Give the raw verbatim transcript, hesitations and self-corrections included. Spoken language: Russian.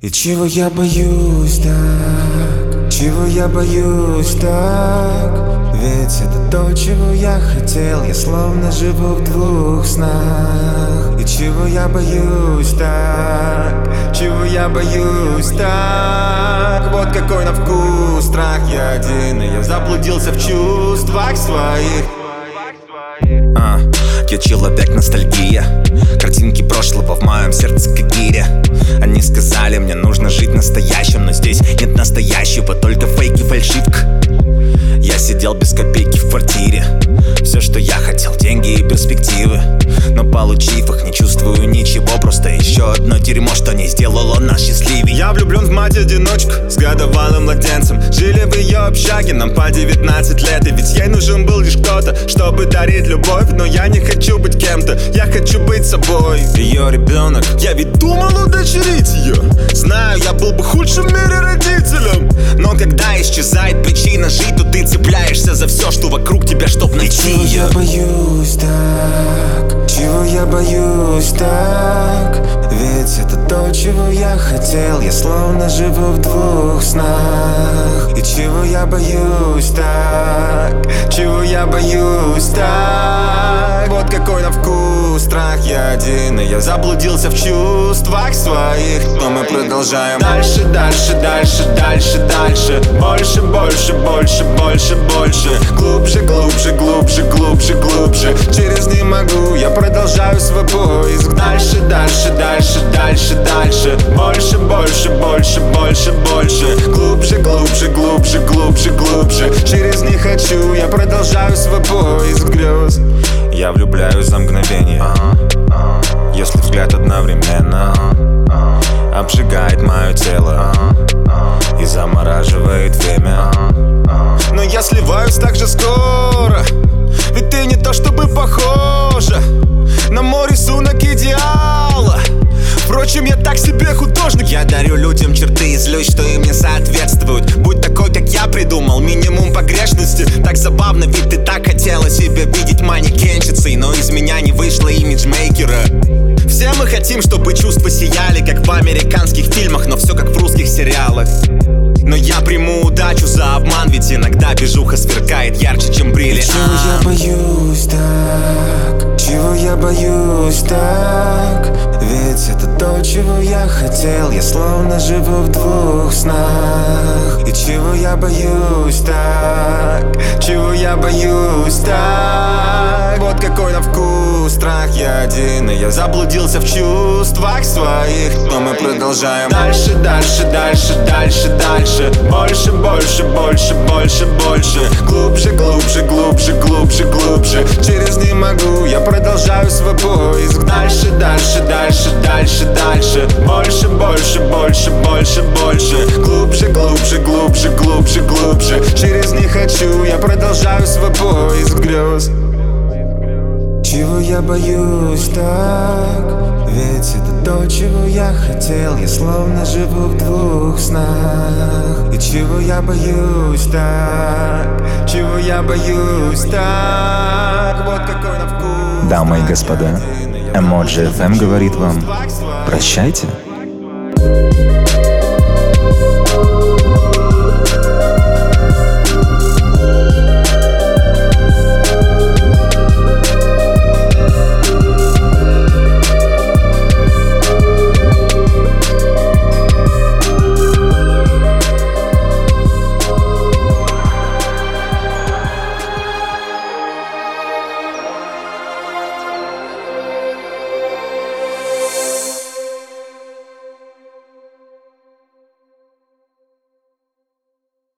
И чего я боюсь так, чего я боюсь так? Ведь это то, чего я хотел, я словно живу в двух снах. И чего я боюсь так, чего я боюсь так? Вот какой на вкус страх, я один, и я заблудился в чувствах своих. А, я человек ностальгия, картинки прошлого в моем сердце как гиря. Они сказали, мне нужно жить настоящим, но здесь нет настоящего, только фейк и фальшивка. Я сидел без копейки в квартире. Все, что я хотел, деньги и перспективы. Но получив их, не чувствую ничего. Просто еще одно дерьмо, что не сделало нас счастливее. Я влюблен в мать-одиночку с годовалым младенцем. Жили в ее общаге, нам по девятнадцать лет. И ведь ей нужен был лишь кто-то, чтобы дарить любовь. Но я не хочу быть кем-то, я хочу быть собой. Ее ребенок, я ведь думал удочерить ее. Знаю, я был бы худшим в мире родителем. но когда исчезает причина жить, то ты цепляешься за все, что вокруг тебя, чтоб найти Чего ее. я боюсь так, чего я боюсь так? Ведь это то, чего я хотел, я словно живу в двух снах. И чего я боюсь так, чего я боюсь так? Вот какой на вкус страх, я один, и я заблудился в чувствах своих. Но мы продолжаем дальше, дальше, дальше, дальше, дальше. Больше, больше, больше, больше, больше. Глубже, глубже, глубже, глубже, глубже. Через не могу, я продолжаю свой поиск. Дальше, дальше, дальше, дальше, дальше. Больше, больше, больше, больше, больше. Глубже, глубже, глубже, глубже, глубже. Через не хочу, я продолжаю свой поиск грез. Я влюбляюсь за мгновение, если взгляд одновременно обжигает мое тело и замораживает время. Но я сливаюсь так же скоро, ведь ты не то чтобы похожа на мой рисунок идеала. Впрочем, я так себе художник. Я дарю людям черты и злюсь, что им не соответствуют. Будь такой, как я придумал, минимум погрешности. Так забавно, ведь ты так хотела себя видеть манекенщицей, но из меня не вышло имиджмейкера. Все мы хотим, чтобы чувства сияли, как в американских фильмах, но все как в русских сериалах. Но я приму удачу за обман, ведь иногда бежуха сверкает ярче, чем бриллиант. Чего я боюсь так, чего я боюсь так? Ведь это то, чего я хотел, я словно живу в двух снах. И чего я боюсь так, чего я боюсь так? Вот какой на вкус страх, я один, и я заблудился в чувствах своих. Но мы продолжаем дальше, дальше, дальше, дальше, дальше. Больше, больше, больше, больше, больше. Глубже, глубже, глубже, глубже, глубже. Через не могу, я продолжаю свой поиск. Дальше, дальше, дальше, дальше, дальше. Больше, больше, больше, больше, больше. Глубже, глубже, глубже, глубже, глубже. Через не хочу, я продолжаю свой поиск грез. Чего я боюсь так? Ведь это то, чего я хотел, я словно живу в двух снах. И чего я боюсь так, чего я боюсь так? Вот какой на вкус. Дамы и господа, Эмоджи эф эм говорит вам прощайте.